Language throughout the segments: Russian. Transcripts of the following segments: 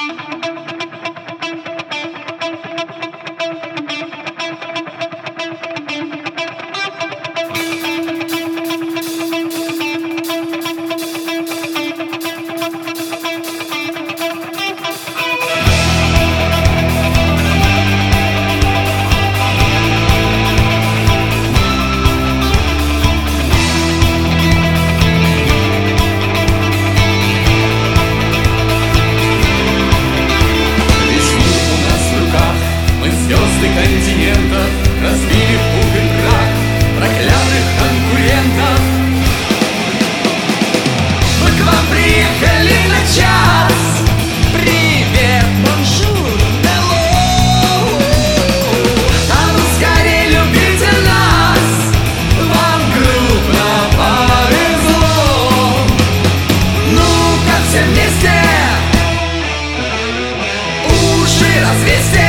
Разбили в пух и прах проклятых конкурентов. Мы к вам приехали на час. Привет, бонжур, hello. А ну скорей любите нас, вам крупно повезло. Ну-ка все вместе уши развесьте.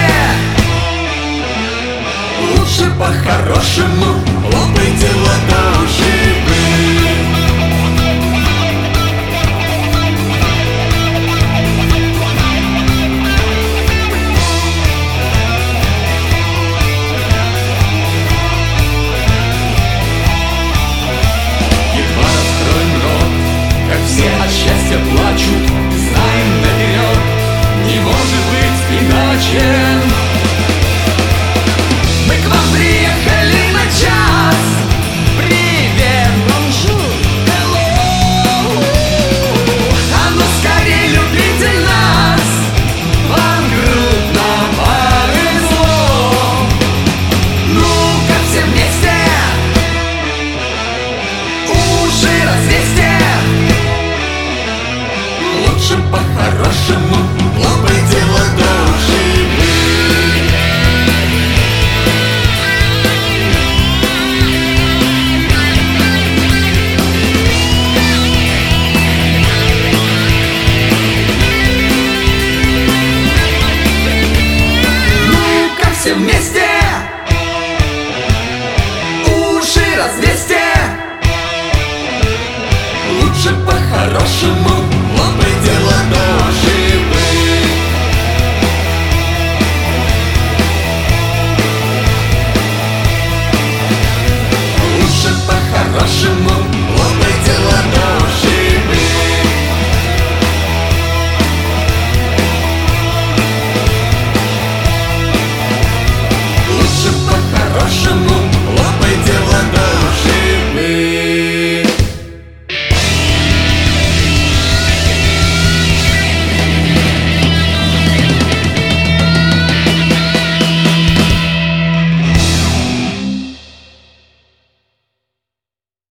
Лучше по-хорошему хлопайте в ладоши.